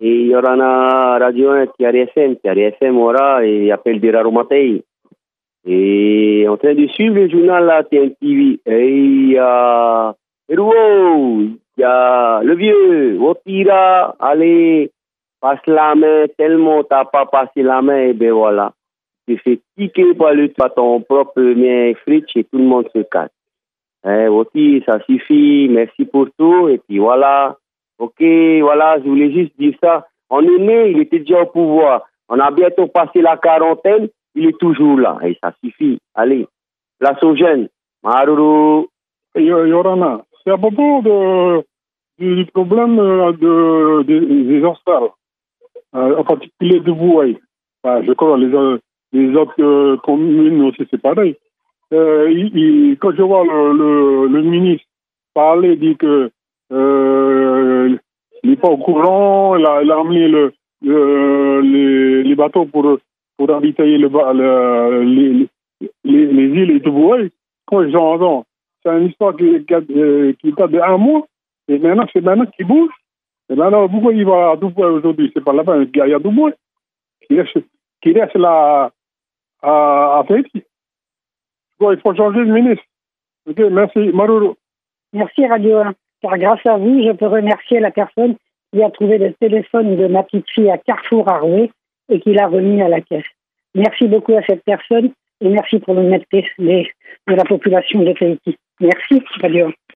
et il y aura una radio TRFM, voilà, et appelle des Raromatei. Et en train de suivre le journal là, TNTV, et il y a Rouo, il y a le vieux, Otira, allez, passe la main, tellement t'as pas passé la main, et ben voilà. Tu fais kicker par ton propre mien Fritz et tout le monde se casse. Oti, ça suffit, merci pour tout, et puis voilà. Ok, voilà, je voulais juste dire ça. On est né, il était déjà au pouvoir. On a bientôt passé la quarantaine, il est toujours là. Et ça suffit. Allez, place aux jeunes. Maruru. Yorana, c'est à propos du problème des Australes, en particulier de Bouaï. Enfin, je crois les autres communes aussi, c'est pareil. Quand je vois le ministre parler, dit que il n'est pas au courant, il a amené les bateaux pour ravitailler les îles et tout. Quand j'entends, c'est une histoire qui date de 1 mois, et maintenant, c'est maintenant qu'il bouge. Et maintenant, pourquoi il va à Dubaï aujourd'hui? C'est pas là-bas, il y a Dubaï. Qui reste là à Tahiti. Il faut changer de ministre. Ok, merci. Maruru. Merci Radio 1. Car grâce à vous, je peux remercier la personne qui a trouvé le téléphone de ma petite fille à Carrefour Arouet et qui l'a remis à la caisse. Merci beaucoup à cette personne et merci pour l'honnêteté de la population de Tahiti. Merci Radio 1.